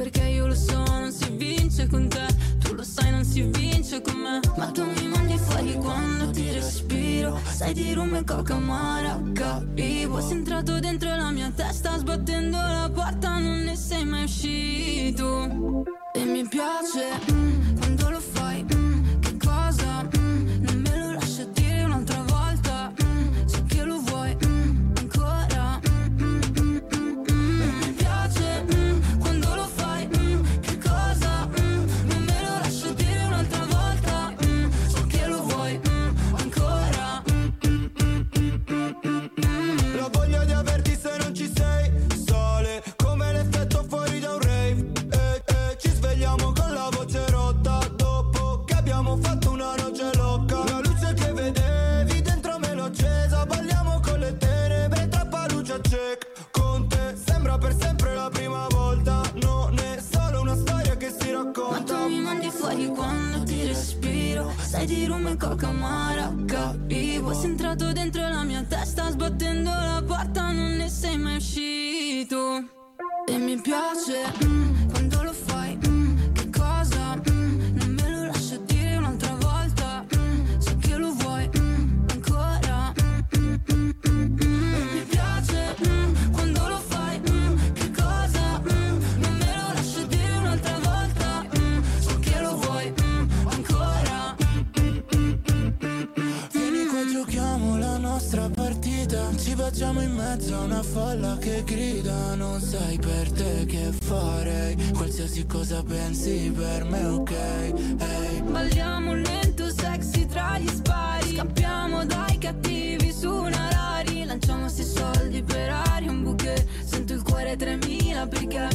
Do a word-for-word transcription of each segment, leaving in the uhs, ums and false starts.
perché io lo so, non si vince con te. Tu lo sai, non si vince con me. Ma tu mi mandi fuori quando ti respiro. Sai di rum e coca amara, capivo. Sei entrato dentro la mia testa, sbattendo la porta, non ne sei mai uscito. E mi piace mm, quando lo fai, mm, che cosa, mm, non me lo lascio dire un'altra volta, mm, so che lo vuoi mm, ancora, mm, mm, mm, mm, mm. E mi piace mm, quando lo fai, mm, che cosa, mm, non me lo lascio dire un'altra volta, mm, so che lo vuoi mm, ancora, mm, mm, mm, mm, mm, mm. La voglia di averti se non ci sei sale come l'effetto fuori da un rave. Ci svegliamo con la voce rotta dopo che abbiamo fatto una noce loca. La luce che vedevi dentro me l'ho accesa. Balliamo con le tenebre, troppa luce check. Con te sembra per sempre la prima volta. Non è solo una storia che si racconta. Ma tu mi mandi fuori quando ti respiro. Sai di rum e coca amara, capivo. Sei entrato dentro la mia testa, sbattendo la porta, non ne sei mai uscito. E mi piace mm, quando lo fai, mm, che cosa, mm, non me lo lascio dire un'altra volta, mm, so che lo vuoi mm, ancora, mm, mm, mm, mm. E mi piace mm, quando lo fai, mm, che cosa, mm, non me lo lascio dire un'altra volta, mm, so che lo vuoi mm, ancora, mm, mm, mm, mm, mm. Vieni qua, giochiamo la nostra partita. Ci facciamo in mezzo a una folla che grida. Non sai per te che farei. Qualsiasi cosa pensi per me ok, hey. Balliamo lento, sexy tra gli spari. Scappiamo dai cattivi su una Rari. Lanciamo sti soldi per aria, un bouquet. Sento il cuore tremila perché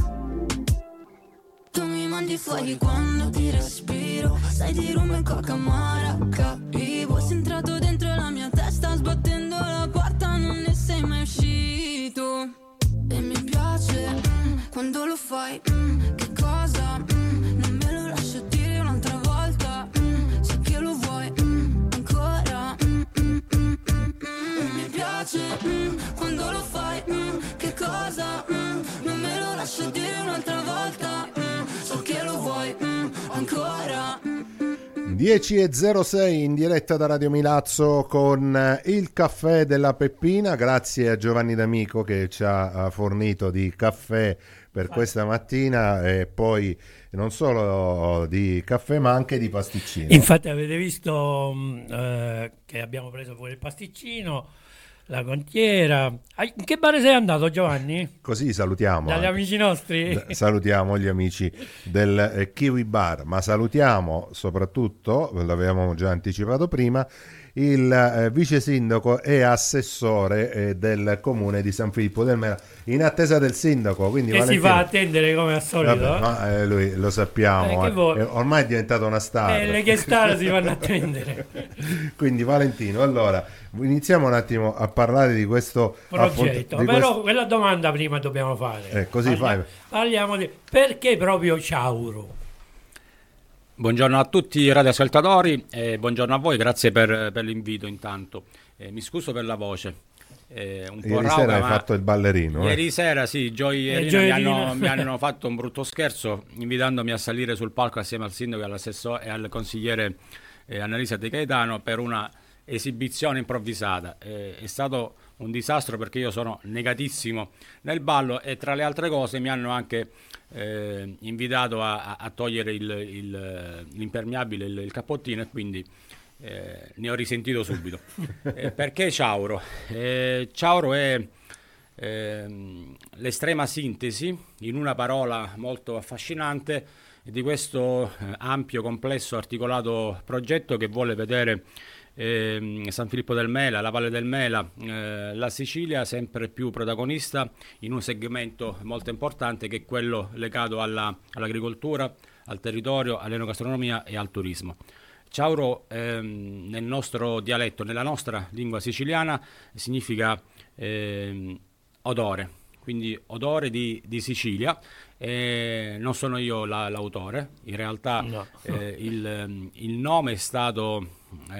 tu mi mandi fuori quando ti respiro. Sai di rum e coca amara, capivo. Sei entrato dentro la mia testa, sbattendo la porta, non ne sei mai uscito. E mi piace mm, quando lo fai, mm, che cosa, mm, non me lo lascio dire un'altra volta, mm, so che lo vuoi mm, ancora, mm, mm, mm, mm, mm. E mi piace mm, quando lo fai, mm, che cosa, mm, non me lo lascio dire un'altra volta, mm, so che lo vuoi mm, ancora, mm, mm. dieci e zero sei in diretta da Radio Milazzo con il caffè della Peppina. Grazie a Giovanni D'Amico che ci ha fornito di caffè per questa mattina, e poi non solo di caffè ma anche di pasticcino. Infatti avete visto eh, che abbiamo preso fuori il pasticcino, la contiera. In che bar sei andato, Giovanni? Così salutiamo dagli amici nostri. Salutiamo gli amici del eh, Kiwi Bar, ma salutiamo soprattutto, l'avevamo già anticipato prima, il eh, vice sindaco e assessore eh, del comune di San Filippo del Mela, in attesa del sindaco, quindi che Valentino, si fa attendere come al solito. vabbè, ma, eh, lui lo sappiamo, eh, eh, ormai è diventato una star, eh, le che star si vanno a attendere. Quindi Valentino, allora iniziamo un attimo a parlare di questo progetto, appunto, di però questo... quella domanda prima dobbiamo fare, eh, così parliamo, fai. parliamo di perché proprio Ciauro. Buongiorno a tutti i radioascoltatori e buongiorno a voi, grazie per, per l'invito intanto. Eh, mi scuso per la voce, eh, un po' ieri rauca, sera hai ma fatto il ballerino. Ieri eh. sera sì, Gioia e Irina mi hanno, mi hanno fatto un brutto scherzo invitandomi a salire sul palco assieme al sindaco e all'assessore e al consigliere eh, Annalisa De Gaetano per una esibizione improvvisata. Eh, è stato un disastro perché io sono negatissimo nel ballo e tra le altre cose mi hanno anche eh, invitato a, a togliere il, il, l'impermeabile, il, il cappottino, e quindi eh, ne ho risentito subito. Eh, perché Ciauro? Eh, Ciauro è eh, l'estrema sintesi in una parola molto affascinante di questo eh, ampio, complesso, articolato progetto che vuole vedere Eh, San Filippo del Mela, la Valle del Mela, eh, la Sicilia sempre più protagonista in un segmento molto importante che è quello legato alla, all'agricoltura, al territorio, all'enogastronomia e al turismo. Ciauro ehm, nel nostro dialetto, nella nostra lingua siciliana, significa ehm, odore, quindi odore di, di Sicilia. Eh, non sono io la, l'autore, in realtà no. eh, il, il nome è stato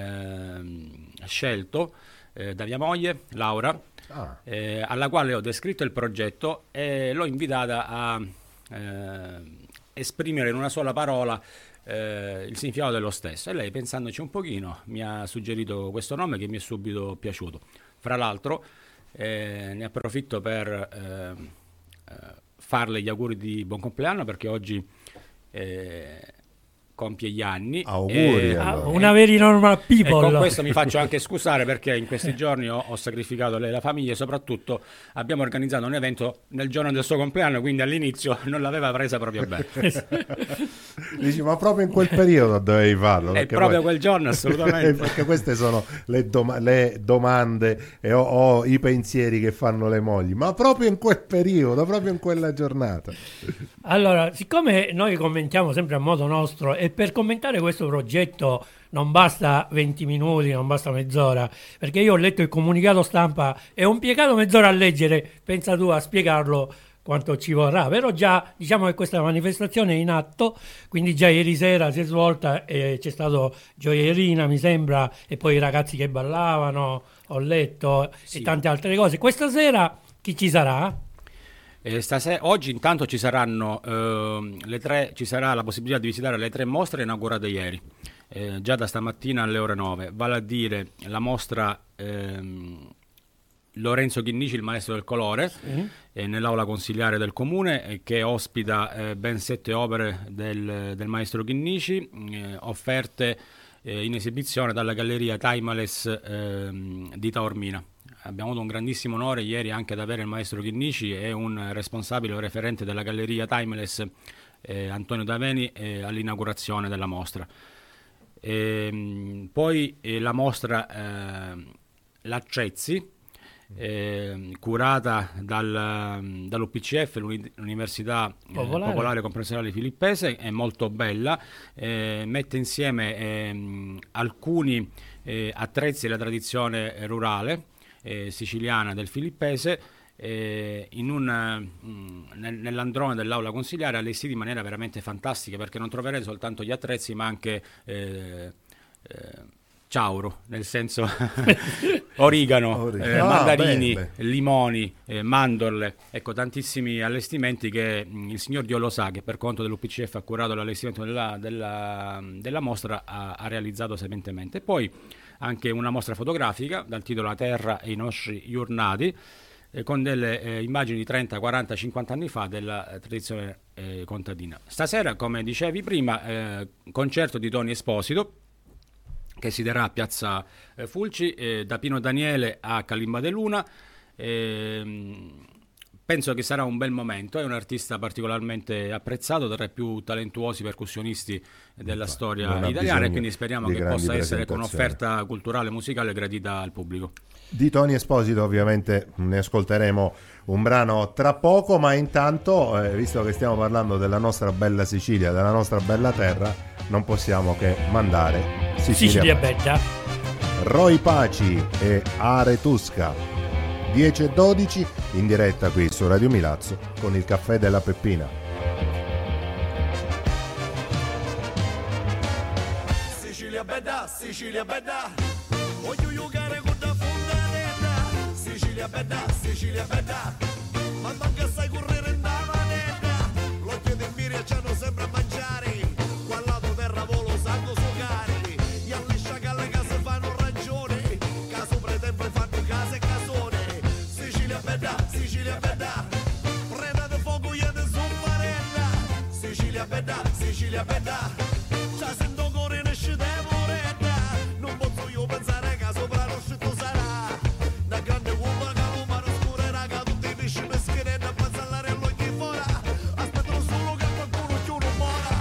eh, scelto eh, da mia moglie Laura, ah. eh, alla quale ho descritto il progetto e l'ho invitata a, eh, esprimere in una sola parola eh, il significato dello stesso. E lei, pensandoci un pochino, mi ha suggerito questo nome che mi è subito piaciuto. Fra l'altro eh, ne approfitto per eh, eh, farle gli auguri di buon compleanno, perché oggi eh, compie gli anni. Auguri, e, allora. Una very normal people. E con questo mi faccio anche scusare, perché in questi giorni ho, ho sacrificato lei e la famiglia, e soprattutto abbiamo organizzato un evento nel giorno del suo compleanno, quindi all'inizio non l'aveva presa proprio bene. Dici, ma proprio in quel periodo dovevi farlo? È proprio poi... quel giorno, assolutamente. Perché queste sono le, dom- le domande e o, o i pensieri che fanno le mogli, ma proprio in quel periodo, proprio in quella giornata. Allora, siccome noi commentiamo sempre a modo nostro, e per commentare questo progetto non basta venti minuti, non basta mezz'ora, perché io ho letto il comunicato stampa e ho impiegato mezz'ora a leggere, pensa tu a spiegarlo quanto ci vorrà, però già diciamo che questa manifestazione è in atto, quindi già ieri sera si è svolta e c'è stato gioierina, mi sembra, e poi i ragazzi che ballavano, ho letto, sì, e tante altre cose. Questa sera chi ci sarà? Eh, stasera, oggi intanto ci saranno eh, le tre, ci sarà la possibilità di visitare le tre mostre inaugurate ieri, eh, già da stamattina alle ore nove, vale a dire la mostra ehm, Lorenzo Chinnici, il maestro del colore, sì, eh, nell'aula consiliare del comune, eh, che ospita eh, ben sette opere del, del maestro Chinnici, eh, offerte eh, in esibizione dalla galleria Timeless eh, di Taormina. Abbiamo avuto un grandissimo onore ieri anche ad avere il maestro Chinnici e un responsabile o referente della galleria Timeless, eh, Antonio Daveni, eh, all'inaugurazione della mostra. E, poi eh, la mostra eh, L'Accezzi, eh, curata dal, dall'U P C F, l'Università Popolare, eh, Popolare Comprensionale Filippese, è molto bella, eh, mette insieme eh, alcuni eh, attrezzi della tradizione rurale Eh, siciliana del Filippese, eh, in un, mh, nel, nell'androne dell'aula consiliare, allestiti in maniera veramente fantastica, perché non troverete soltanto gli attrezzi ma anche eh, eh, ciauro, nel senso origano, Origano. Eh, ah, mandarini, belle. limoni, eh, mandorle, ecco, tantissimi allestimenti che mh, il signor Dio lo sa, che per conto dell'U P C F ha curato l'allestimento della, della, della mostra, ha, ha realizzato sapientemente. Poi anche una mostra fotografica dal titolo La terra e i nostri giornati, eh, con delle eh, immagini di trenta, quaranta, cinquanta anni fa della eh, tradizione eh, contadina. Stasera, come dicevi prima, eh, concerto di Tony Esposito, che si terrà a Piazza eh, Fulci, eh, da Pino Daniele a Kalimba De Luna. Eh, penso che sarà un bel momento, è un artista particolarmente apprezzato, tra i più talentuosi percussionisti della Infatti, storia italiana, e quindi speriamo che possa essere con un'offerta culturale musicale gradita al pubblico. Di Tony Esposito ovviamente ne ascolteremo un brano tra poco, ma intanto, eh, visto che stiamo parlando della nostra bella Sicilia, della nostra bella terra, non possiamo che mandare Sicilia, Sicilia Bella, Roy Paci e Aretusca, dieci e dodici in diretta qui su Radio Milazzo con il caffè della Peppina. Sicilia bella, Sicilia bella, voglio giocare con la fontanella. Sicilia bella, Sicilia bella, ma manca sai correre in da manetta. L'occhio di Miria c'hanno sempre a mangiare, qua lato terra volo sanno suocare. Gli alliscia che alle case fanno ragione, caso pretempo fanno case e casone. Sicilia bella, Sicilia bella, preda di fuoco io di soffarella. Sicilia bella, Sicilia bella, già sento cuore nasce da moretta. Non posso io pensare che sopra lo scritto sarà una grande uomo che lo mano scura raga, tutti i pesci meschieretti a passare l'occhio fuori. Aspettano solo che qualcuno ci uno muora.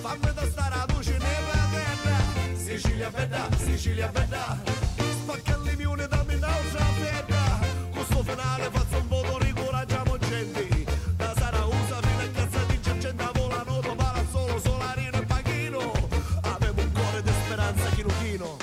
fammi da stare a luce nella terra. Sicilia bella, Sicilia bella, spacca il limione da un'altra fetta. Questo finale faccio un po' di rigoraggiamo gente. Da Sara usa fino a cazzo di gente volano, para solo Solarino e Pachino. Avevo un cuore di speranza chino chino.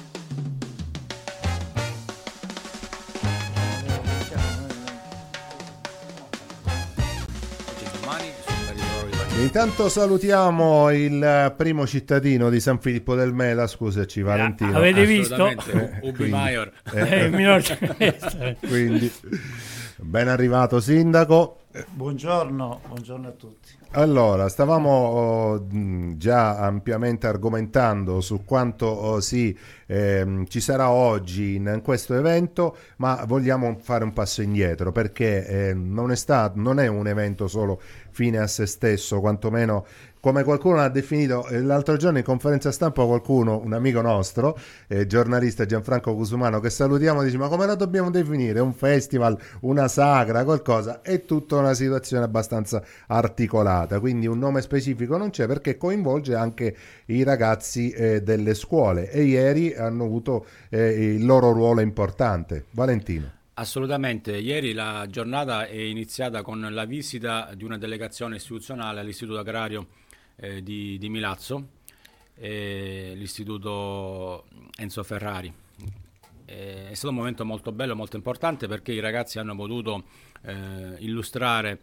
Intanto salutiamo il primo cittadino di San Filippo del Mela, scusaci Valentino. Avete visto? Eh, Ubi Maior. Eh, il minor... quindi ben arrivato sindaco. Buongiorno, buongiorno a tutti. Allora, stavamo oh, già ampiamente argomentando su quanto oh, sì, ehm, ci sarà oggi in questo evento, ma vogliamo fare un passo indietro perché eh, non è stato, non è un evento solo fine a se stesso, quantomeno come qualcuno ha definito eh, l'altro giorno in conferenza stampa, qualcuno, un amico nostro, eh, giornalista Gianfranco Cusumano, che salutiamo, dice ma come la dobbiamo definire? Un festival, una sagra, qualcosa? È tutta una situazione abbastanza articolata, quindi un nome specifico non c'è perché coinvolge anche i ragazzi eh, delle scuole e ieri hanno avuto eh, il loro ruolo importante. Valentino. Assolutamente, ieri la giornata è iniziata con la visita di una delegazione istituzionale all'Istituto Agrario eh, di, di Milazzo, eh, l'istituto Enzo Ferrari. Eh, è stato un momento molto bello, molto importante perché i ragazzi hanno potuto eh, illustrare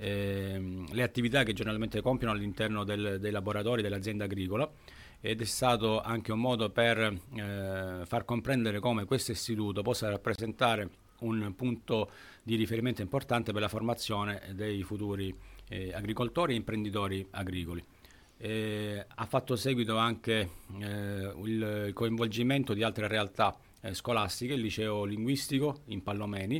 eh, le attività che giornalmente compiono all'interno del, dei laboratori dell'azienda agricola, ed è stato anche un modo per eh, far comprendere come questo istituto possa rappresentare un punto di riferimento importante per la formazione dei futuri eh, agricoltori e imprenditori agricoli. Eh, ha fatto seguito anche eh, il coinvolgimento di altre realtà eh, scolastiche, il liceo linguistico in Pallomeni,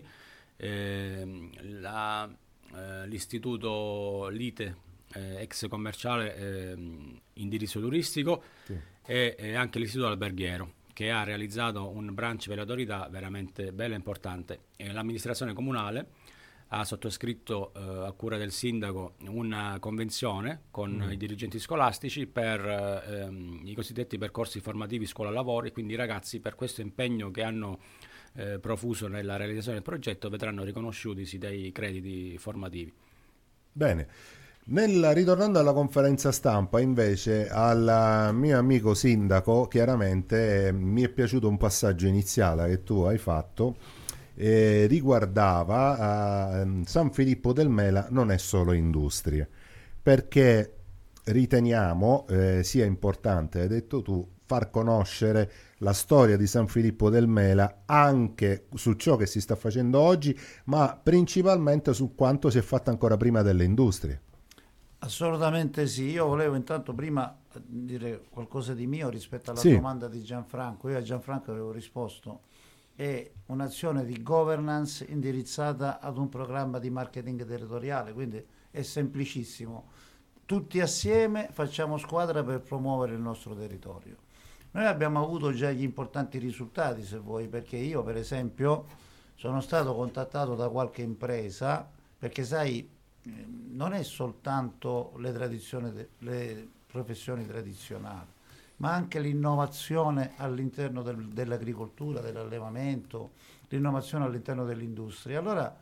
eh, la, eh, l'istituto Lite, eh, ex commerciale eh, indirizzo turistico, sì. e, e anche l'istituto alberghiero, che ha realizzato un branch per le autorità veramente bello e importante. E l'amministrazione comunale ha sottoscritto eh, a cura del sindaco una convenzione con mm. i dirigenti scolastici per ehm, i cosiddetti percorsi formativi scuola-lavoro, e quindi i ragazzi per questo impegno che hanno eh, profuso nella realizzazione del progetto vedranno riconosciuti dei crediti formativi. Bene. Nel, ritornando alla conferenza stampa invece al mio amico sindaco, chiaramente eh, mi è piaciuto un passaggio iniziale che tu hai fatto, eh, riguardava eh, San Filippo del Mela non è solo industria, perché riteniamo eh, sia importante, hai detto tu, far conoscere la storia di San Filippo del Mela anche su ciò che si sta facendo oggi, ma principalmente su quanto si è fatto ancora prima delle industrie. Assolutamente sì, io volevo intanto prima dire qualcosa di mio rispetto alla sì. domanda di Gianfranco. Io a Gianfranco avevo risposto, è un'azione di governance indirizzata ad un programma di marketing territoriale, quindi è semplicissimo. Tutti assieme facciamo squadra per promuovere il nostro territorio. Noi abbiamo avuto già gli importanti risultati, se vuoi, perché io per esempio sono stato contattato da qualche impresa, perché sai, non è soltanto le tradizioni, le professioni tradizionali, ma anche l'innovazione all'interno del, dell'agricoltura, dell'allevamento, l'innovazione all'interno dell'industria. Allora,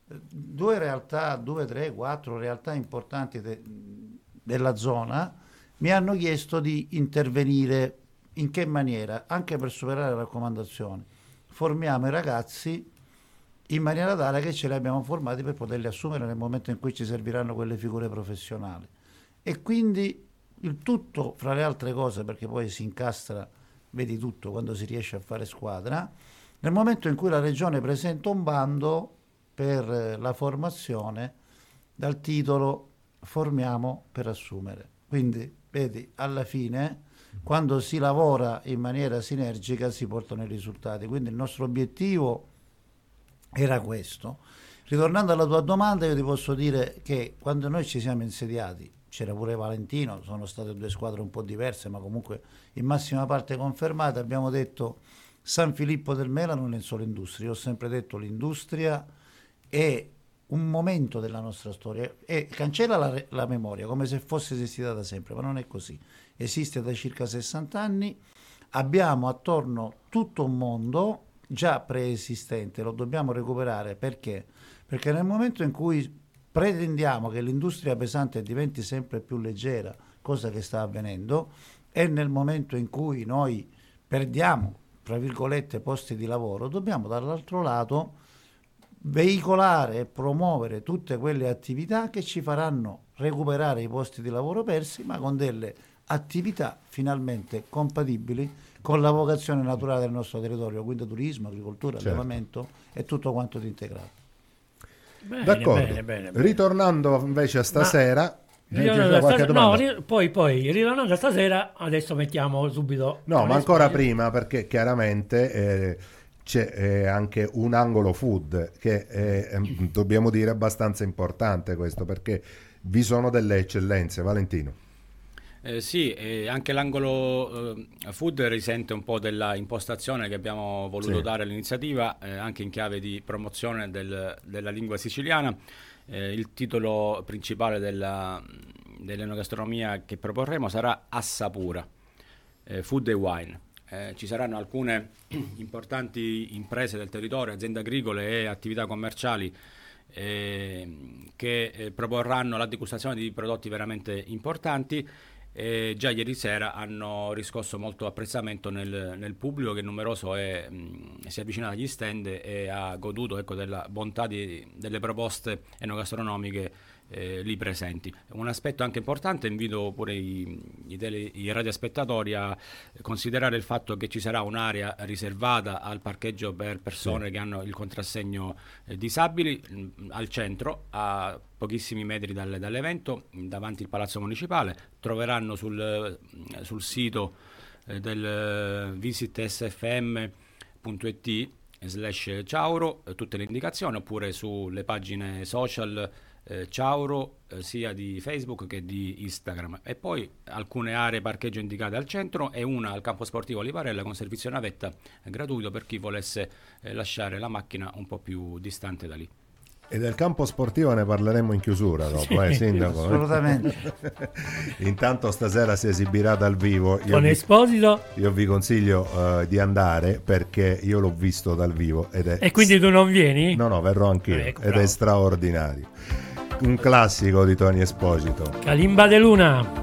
due realtà, due, tre, quattro realtà importanti de, della zona mi hanno chiesto di intervenire. In che maniera? Anche per superare le raccomandazioni. Formiamo i ragazzi in maniera tale che ce li abbiamo formati per poterli assumere nel momento in cui ci serviranno quelle figure professionali. E quindi il tutto, fra le altre cose, perché poi si incastra, vedi tutto quando si riesce a fare squadra, nel momento in cui la Regione presenta un bando per la formazione dal titolo Formiamo per assumere. Quindi, vedi, alla fine, quando si lavora in maniera sinergica si portano i risultati. Quindi il nostro obiettivo era questo. Ritornando alla tua domanda, io ti posso dire che quando noi ci siamo insediati, c'era pure Valentino, sono state due squadre un po' diverse, ma comunque in massima parte confermate, abbiamo detto San Filippo del Mela non è solo industria. Io ho sempre detto l'industria è un momento della nostra storia e cancella la, la memoria come se fosse esistita da sempre, ma non è così. Esiste da circa sessanta anni, abbiamo attorno tutto un mondo già preesistente, lo dobbiamo recuperare. Perché? Perché nel momento in cui pretendiamo che l'industria pesante diventi sempre più leggera, cosa che sta avvenendo, e nel momento in cui noi perdiamo, tra virgolette, posti di lavoro, dobbiamo dall'altro lato veicolare e promuovere tutte quelle attività che ci faranno recuperare i posti di lavoro persi, ma con delle attività finalmente compatibili con la vocazione naturale del nostro territorio, quindi turismo, agricoltura, certo, allevamento e tutto quanto di integrato. Bene, d'accordo. Bene, bene, bene. Ritornando invece a stasera, ma, stasera no, ri, poi, poi ritornando a stasera, adesso mettiamo subito. No, ma ancora spazio. Prima, perché chiaramente eh, c'è eh, anche un angolo food che è, eh, dobbiamo dire abbastanza importante questo, perché vi sono delle eccellenze. Valentino. Eh, sì, eh, anche l'angolo eh, food risente un po' della impostazione che abbiamo voluto sì. dare all'iniziativa, eh, anche in chiave di promozione del, della lingua siciliana. Eh, il titolo principale della, dell'enogastronomia che proporremo sarà Assapura, eh, Food e Wine. Eh, ci saranno alcune importanti imprese del territorio, aziende agricole e attività commerciali eh, che eh, proporranno la degustazione di prodotti veramente importanti. E già ieri sera hanno riscosso molto apprezzamento nel, nel pubblico, che numeroso è, mh, si è avvicinato agli stand e ha goduto, ecco, della bontà di, delle proposte enogastronomiche eh, lì presenti. Un aspetto anche importante, invito pure i, i, tele, i radiospettatori a considerare il fatto che ci sarà un'area riservata al parcheggio per persone sì. che hanno il contrassegno eh, disabili mh, al centro, a pochissimi metri dal, dall'evento, davanti al Palazzo Municipale. Troveranno sul, sul sito eh, del visit s f m punto i t slash Ciauro eh, tutte le indicazioni, oppure sulle pagine social eh, Ciauro eh, sia di Facebook che di Instagram. E poi alcune aree parcheggio indicate al centro e una al campo sportivo Livarella con servizio navetta eh, gratuito per chi volesse eh, lasciare la macchina un po' più distante da lì. E del campo sportivo ne parleremo in chiusura dopo, sì, eh, Sindaco? Assolutamente. Intanto stasera si esibirà dal vivo. Io Con vi, Esposito. Io vi consiglio uh, di andare, perché io l'ho visto dal vivo. Ed è... E quindi tu non vieni? No, no, verrò anch'io. Eh, ecco, ed bravo. È straordinario. Un classico di Tony Esposito. Kalimba de Luna.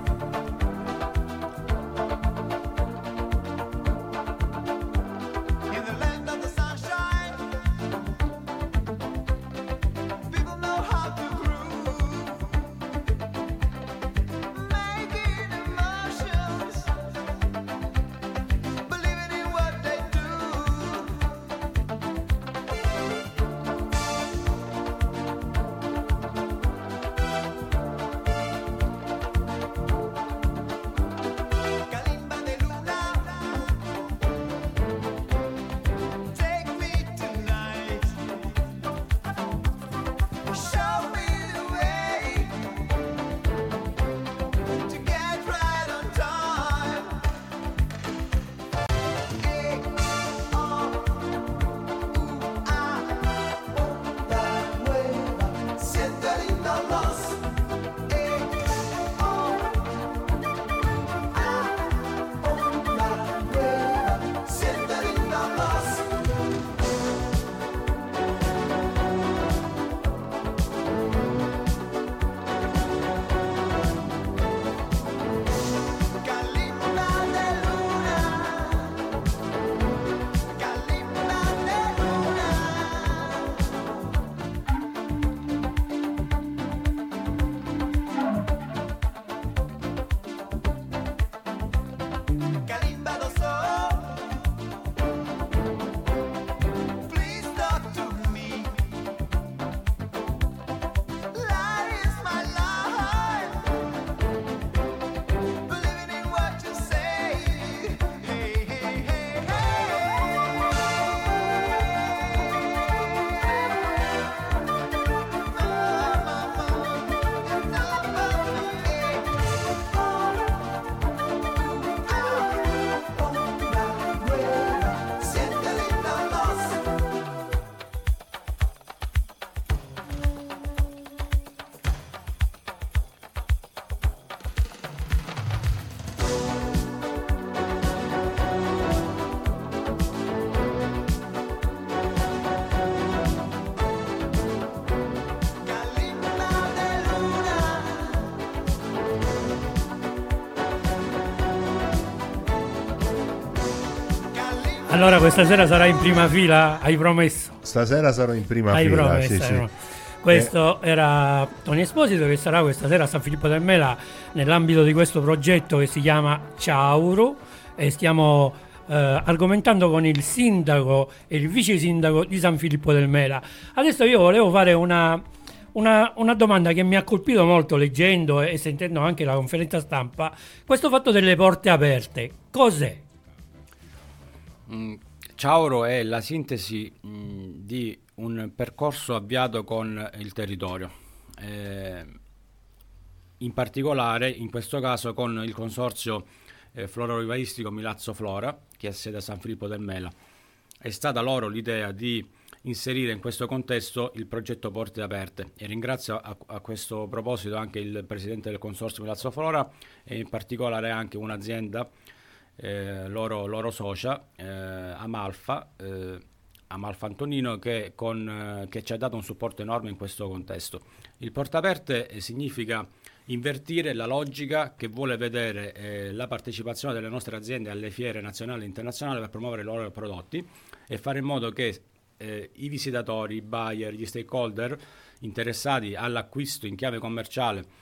Allora questa sera sarà in prima fila, hai promesso? Stasera sarò in prima hai fila, promesso, sì, sì. No. Questo eh. era Tony Esposito, che sarà questa sera a San Filippo del Mela nell'ambito di questo progetto che si chiama Ciauru, e stiamo eh, argomentando con il sindaco e il vice sindaco di San Filippo del Mela. Adesso io volevo fare una, una, una domanda che mi ha colpito molto leggendo e sentendo anche la conferenza stampa, questo fatto delle porte aperte, cos'è? Mm, Ciauro è la sintesi mh, di un percorso avviato con il territorio, eh, in particolare in questo caso con il consorzio eh, florovivaistico Milazzo Flora, che ha sede a San Filippo del Mela. È stata loro l'idea di inserire in questo contesto il progetto Porte Aperte, e ringrazio a, a questo proposito anche il presidente del consorzio Milazzo Flora e in particolare anche un'azienda Eh, loro, loro socia eh, Amalfa eh, Amalfa Antonino che, con, eh, che ci ha dato un supporto enorme in questo contesto. Il Porte Aperte eh, significa invertire la logica che vuole vedere eh, la partecipazione delle nostre aziende alle fiere nazionali e internazionali per promuovere i loro prodotti e fare in modo che eh, i visitatori, i buyer, gli stakeholder interessati all'acquisto in chiave commerciale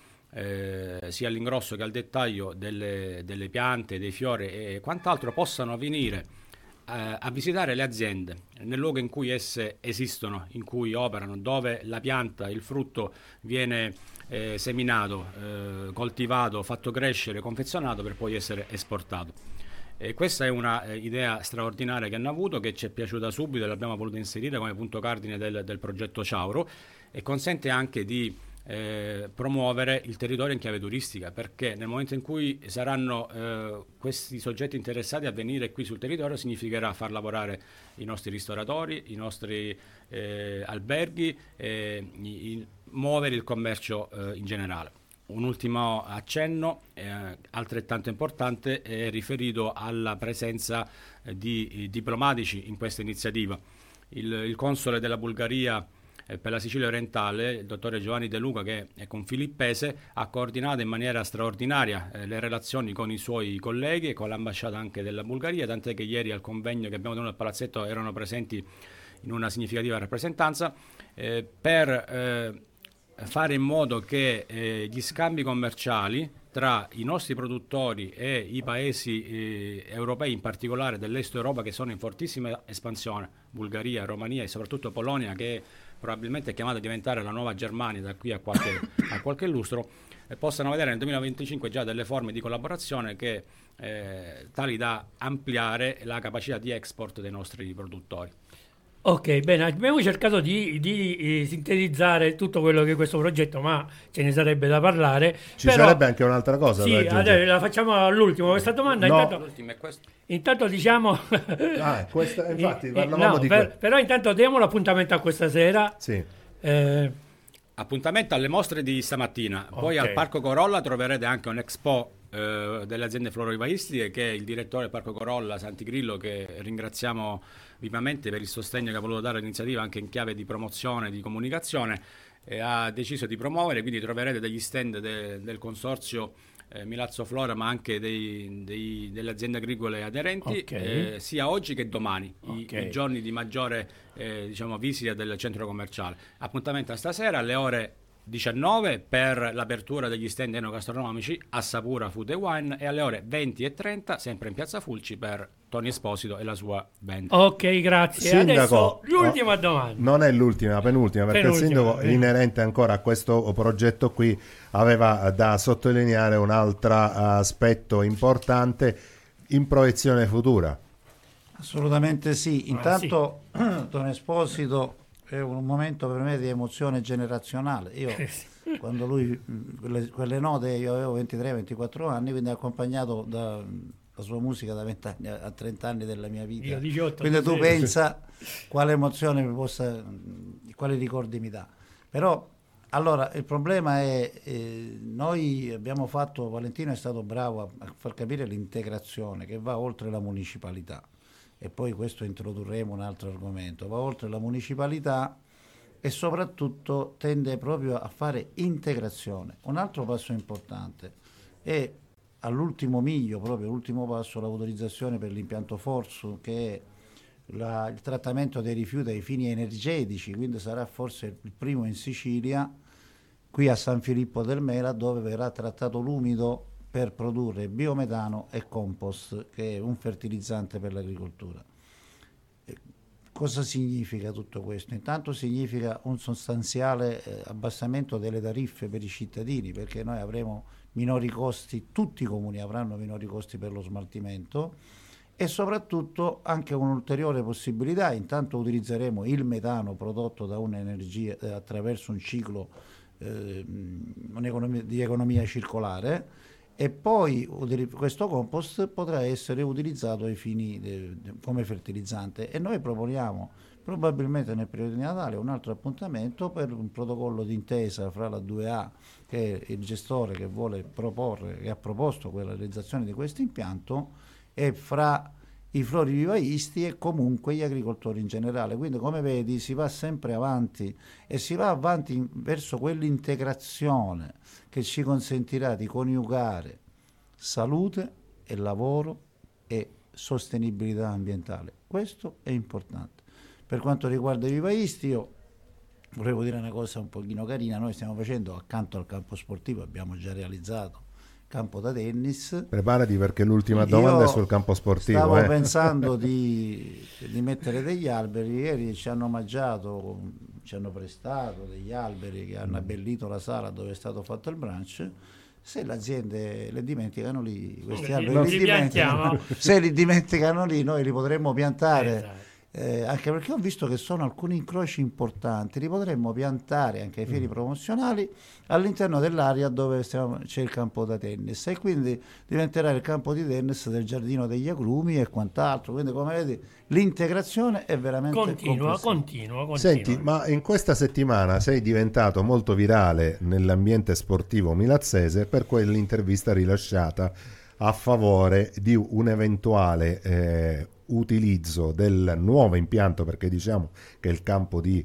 Eh, sia all'ingrosso che al dettaglio delle, delle piante, dei fiori e quant'altro possano venire eh, a visitare le aziende nel luogo in cui esse esistono, in cui operano, dove la pianta, il frutto viene eh, seminato, eh, coltivato, fatto crescere, confezionato per poi essere esportato. E questa è una eh, idea straordinaria che hanno avuto, che ci è piaciuta subito e l'abbiamo voluto inserire come punto cardine del, del progetto Ciauro, e consente anche di Eh, promuovere il territorio in chiave turistica, perché nel momento in cui saranno eh, questi soggetti interessati a venire qui sul territorio significherà far lavorare i nostri ristoratori, i nostri eh, alberghi, eh, i, i, muovere il commercio eh, in generale. Un ultimo accenno eh, altrettanto importante è riferito alla presenza eh, di eh, diplomatici in questa iniziativa. Il, il console della Bulgaria per la Sicilia orientale, il dottore Giovanni De Luca, che è confilippese, ha coordinato in maniera straordinaria eh, le relazioni con i suoi colleghi e con l'ambasciata anche della Bulgaria, tant'è che ieri al convegno che abbiamo tenuto al Palazzetto erano presenti in una significativa rappresentanza eh, per eh, fare in modo che eh, gli scambi commerciali tra i nostri produttori e i paesi eh, europei, in particolare dell'est Europa, che sono in fortissima espansione, Bulgaria, Romania e soprattutto Polonia, che probabilmente è chiamata a diventare la nuova Germania da qui a qualche, a qualche lustro, eh, possano vedere nel duemilaventicinque già delle forme di collaborazione che eh, tali da ampliare la capacità di export dei nostri produttori. Ok, bene, abbiamo cercato di, di eh, sintetizzare tutto quello che è questo progetto, ma ce ne sarebbe da parlare. Ci però, sarebbe anche un'altra cosa sì, da aggiungere. Adesso la facciamo all'ultimo questa domanda. No. Intanto, L'ultima è questa. intanto diciamo... Ah, questa, infatti eh, parlavamo no, di per, que- però intanto diamo l'appuntamento a questa sera. Sì. Eh, Appuntamento alle mostre di stamattina. Poi Ok. al Parco Corolla troverete anche un expo eh, delle aziende florovivaistiche, che è il direttore del Parco Corolla, Santi Grillo, che ringraziamo vivamente per il sostegno che ha voluto dare all'iniziativa anche in chiave di promozione, di comunicazione, e ha deciso di promuovere, quindi troverete degli stand de, del consorzio eh, Milazzo Flora, ma anche dei, dei, delle aziende agricole aderenti, Ok. eh, sia oggi che domani, i, Ok. i giorni di maggiore eh, diciamo, visita del centro commerciale. Appuntamento a stasera alle ore diciannove per l'apertura degli stand enogastronomici Assapura Food e Wine, e alle ore venti e trenta sempre in Piazza Fulci per Tony Esposito e la sua band. ok, grazie. Sindaco, Adesso l'ultima no, domanda. non è l'ultima, penultima, perché Penultima, il sindaco, eh. inerente ancora a questo progetto qui, aveva da sottolineare un altro aspetto importante in proiezione futura. Assolutamente sì. Ah, Intanto Don Esposito è un momento per me di emozione generazionale. Io quando lui mh, quelle, quelle note, io avevo ventitré ventiquattro anni, quindi accompagnato da la sua musica da venti anni a trenta anni della mia vita. Io diciotto, Quindi tu sì. pensa quale emozione mi possa, quali ricordi mi dà. Però allora il problema è eh, noi abbiamo fatto, Valentino è stato bravo a, a far capire l'integrazione che va oltre la municipalità, e poi questo introdurremo un altro argomento, va oltre la municipalità e soprattutto tende proprio a fare integrazione. Un altro passo importante è all'ultimo miglio, proprio l'ultimo passo, l'autorizzazione per l'impianto Forsu, che è la, il trattamento dei rifiuti ai fini energetici, quindi sarà forse il primo in Sicilia, qui a San Filippo del Mela, dove verrà trattato l'umido per produrre biometano e compost, che è un fertilizzante per l'agricoltura. Cosa significa tutto questo? Intanto significa un sostanziale eh, abbassamento delle tariffe per i cittadini, perché noi avremo minori costi, tutti i comuni avranno minori costi per lo smaltimento, e soprattutto anche un'ulteriore possibilità. Intanto utilizzeremo il metano prodotto da un'energia eh, attraverso un ciclo eh, un'economia, di economia circolare, e poi questo compost potrà essere utilizzato ai fini de, de, come fertilizzante, e noi proponiamo probabilmente nel periodo di Natale un altro appuntamento per un protocollo d'intesa fra la due A, che è il gestore che vuole proporre, che ha proposto quella realizzazione di questo impianto, e fra i florovivaisti e comunque gli agricoltori in generale. Quindi, come vedi, si va sempre avanti e si va avanti in, verso quell'integrazione che ci consentirà di coniugare salute e lavoro e sostenibilità ambientale. Questo è importante. Per quanto riguarda i vivaisti, io volevo dire una cosa un pochino carina. Noi stiamo facendo, accanto al campo sportivo, abbiamo già realizzato campo da tennis. Preparati, perché l'ultima domanda Io è sul campo sportivo. Stavo eh. pensando di, di mettere degli alberi. Ieri ci hanno omaggiato, ci hanno prestato degli alberi che hanno abbellito la sala dove è stato fatto il brunch. Se le aziende le dimenticano lì, questi Li- alberi li li dimenticano, piantiamo. se li dimenticano lì, noi li potremmo piantare. Esatto. Eh, anche perché ho visto che sono alcuni incroci importanti, li potremmo piantare anche ai fini promozionali all'interno dell'area dove stiamo, c'è il campo da tennis, e quindi diventerà il campo di tennis del giardino degli agrumi e quant'altro. Quindi, come vedi, l'integrazione è veramente Continua, complessiva. continua, continua. Senti, ma in questa settimana sei diventato molto virale nell'ambiente sportivo milazzese per quell'intervista rilasciata a favore di un eventuale eh, utilizzo del nuovo impianto, perché diciamo che il campo di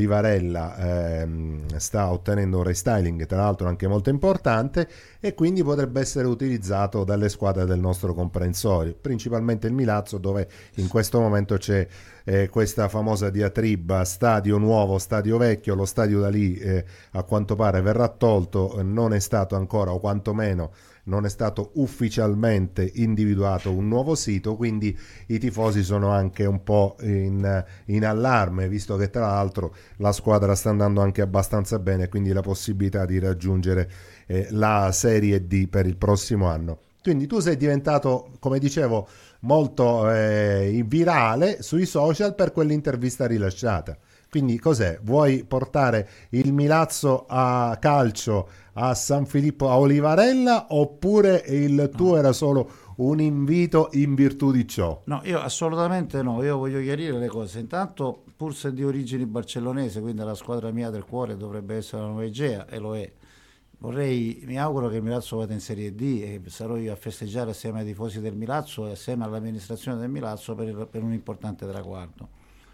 Olivarella ehm, sta ottenendo un restyling, tra l'altro anche molto importante, e quindi potrebbe essere utilizzato dalle squadre del nostro comprensorio, principalmente il Milazzo, dove in questo momento c'è eh, questa famosa diatriba stadio nuovo, stadio vecchio. Lo stadio da lì eh, a quanto pare verrà tolto, non è stato ancora, o quantomeno non è stato ufficialmente individuato un nuovo sito, quindi i tifosi sono anche un po' in, in allarme, visto che tra l'altro la squadra sta andando anche abbastanza bene, quindi la possibilità di raggiungere eh, la Serie D per il prossimo anno. Quindi tu sei diventato, come dicevo, molto eh, virale sui social per quell'intervista rilasciata. Quindi cos'è? Vuoi portare il Milazzo a calcio a San Filippo, a Olivarella, oppure il tuo No. era solo un invito in virtù di ciò? No, io assolutamente no, io voglio chiarire le cose. Intanto, pur se di origini barcellonese, quindi la squadra mia del cuore dovrebbe essere la Nuova Egea, e lo è. Vorrei, mi auguro che il Milazzo vada in Serie D, e sarò io a festeggiare assieme ai tifosi del Milazzo e assieme all'amministrazione del Milazzo per, per un importante traguardo.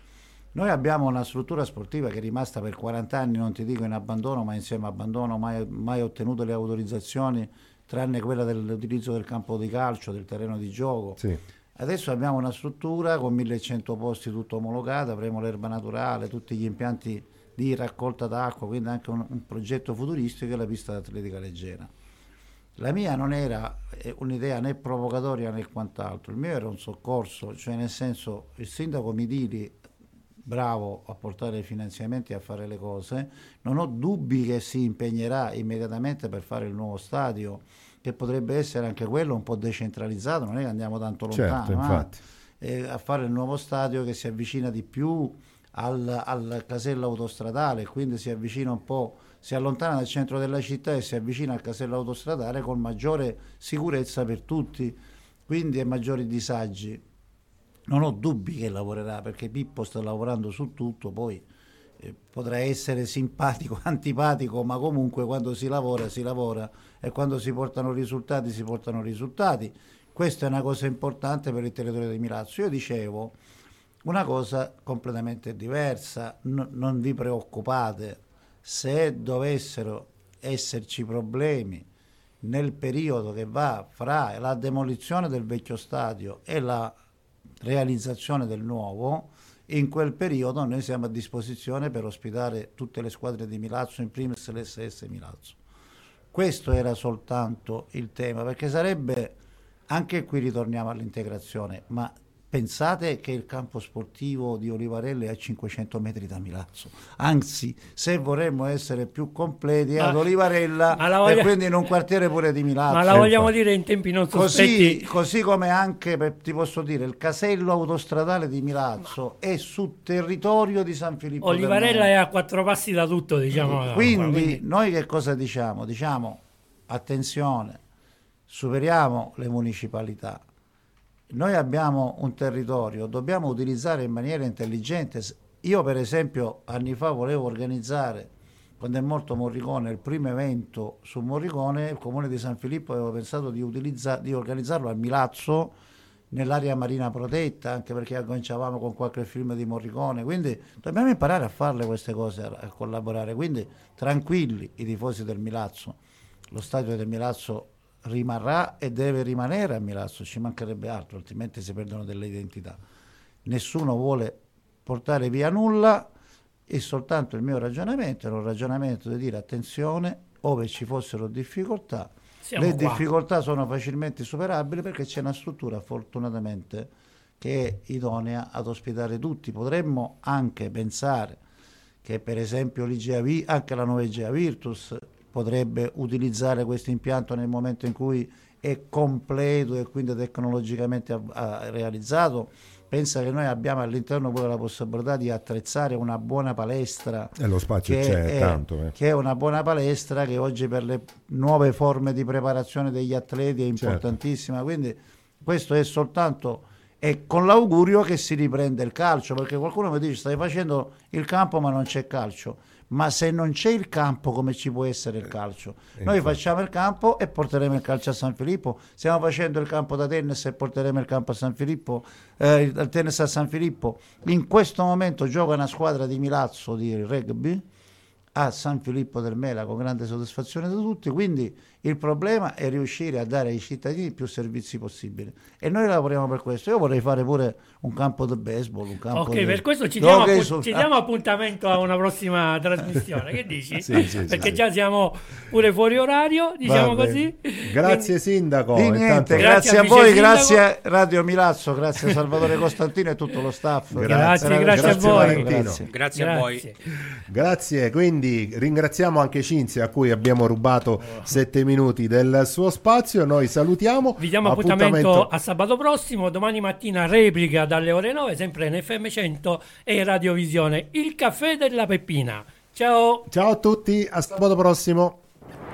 Noi abbiamo una struttura sportiva che è rimasta per quaranta anni, non ti dico in abbandono, ma insieme a abbandono, mai, mai ottenuto le autorizzazioni, tranne quella dell'utilizzo del campo di calcio, del terreno di gioco. Sì. Adesso abbiamo una struttura con millecento posti, tutto omologato, avremo l'erba naturale, tutti gli impianti di raccolta d'acqua, quindi anche un, un progetto futuristico, e la pista d'atletica leggera. La mia non era un'idea né provocatoria né quant'altro, il mio era un soccorso, cioè nel senso, il sindaco Midili, bravo a portare i finanziamenti e a fare le cose, non ho dubbi che si impegnerà immediatamente per fare il nuovo stadio, che potrebbe essere anche quello un po' decentralizzato, non è che andiamo tanto lontano, Certo, infatti. eh, a fare il nuovo stadio che si avvicina di più al, al casello autostradale, quindi si avvicina un po', si allontana dal centro della città e si avvicina al casello autostradale con maggiore sicurezza per tutti, quindi e maggiori disagi. Non ho dubbi che lavorerà, perché Pippo sta lavorando su tutto, poi eh, potrà essere simpatico, antipatico, ma comunque quando si lavora si lavora, e quando si portano risultati si portano risultati. Questa è una cosa importante per il territorio di Milazzo. Io dicevo una cosa completamente diversa, no, non vi preoccupate, se dovessero esserci problemi nel periodo che va fra la demolizione del vecchio stadio e la realizzazione del nuovo, in quel periodo noi siamo a disposizione per ospitare tutte le squadre di Milazzo, in primis l'S S Milazzo. Questo era soltanto il tema, perché sarebbe, anche qui ritorniamo all'integrazione, ma pensate che il campo sportivo di Olivarella è a cinquecento metri da Milazzo, anzi se vorremmo essere più completi è ad Olivarella voglia... e quindi in un quartiere pure di Milazzo. Ma la vogliamo dire in tempi non sospetti? Così, così come anche, per, ti posso dire, il casello autostradale di Milazzo ma... è sul territorio di San Filippo. Olivarella è a quattro passi da tutto, diciamo. Quindi, quindi noi che cosa diciamo? Diciamo, attenzione, superiamo le municipalità. Noi abbiamo un territorio, dobbiamo utilizzare in maniera intelligente. Io per esempio anni fa volevo organizzare, quando è morto Morricone, il primo evento su Morricone, il comune di San Filippo aveva pensato di, utilizza- di organizzarlo a Milazzo, nell'area marina protetta, anche perché agganciavamo con qualche film di Morricone, quindi dobbiamo imparare a farle queste cose, a, a collaborare. Quindi tranquilli i tifosi del Milazzo, lo stadio del Milazzo rimarrà e deve rimanere a Milazzo, ci mancherebbe altro, altrimenti si perdono delle identità. Nessuno vuole portare via nulla, e soltanto il mio ragionamento è un ragionamento di dire attenzione, ove ci fossero difficoltà, siamo le qua. Difficoltà sono facilmente superabili, perché c'è una struttura fortunatamente che è idonea ad ospitare tutti. Potremmo anche pensare che per esempio l'Igea, anche la nuova Igea Virtus potrebbe utilizzare questo impianto nel momento in cui è completo e quindi tecnologicamente a, a realizzato. Pensa che noi abbiamo all'interno pure la possibilità di attrezzare una buona palestra. E lo spazio che c'è è, tanto. Eh. Che è una buona palestra che oggi per le nuove forme di preparazione degli atleti è importantissima. Certo. Quindi questo è soltanto... E con l'augurio che si riprenda il calcio, perché qualcuno mi dice stai facendo il campo ma non c'è calcio. Ma se non c'è il campo, come ci può essere il calcio? Eh, Noi infatti. facciamo il campo e porteremo il calcio a San Filippo. Stiamo facendo il campo da tennis e porteremo il campo a San Filippo, eh, il tennis a San Filippo. In questo momento gioca una squadra di Milazzo di rugby a San Filippo del Mela con grande soddisfazione di tutti. Quindi il problema è riuscire a dare ai cittadini più servizi possibili, e noi lavoriamo per questo. Io vorrei fare pure un campo di baseball, un campo ok, di... per questo ci diamo, appu- su... ci diamo appuntamento a una prossima trasmissione, che dici? Sì, sì, perché sì, già siamo pure fuori orario, diciamo così. Grazie sindaco. Di niente, grazie, grazie a voi, sindaco. Grazie a Radio Milazzo, grazie a Salvatore Costantino e tutto lo staff. Grazie, grazie, grazie a voi. Grazie. Grazie a voi. Grazie, quindi ringraziamo anche Cinzia, a cui abbiamo rubato sette minuti del suo spazio. Noi salutiamo. Vi diamo appuntamento, appuntamento a sabato prossimo, domani mattina replica dalle ore nove, sempre in F M cento e Radiovisione, il caffè della Peppina. Ciao. Ciao a tutti, a sabato prossimo.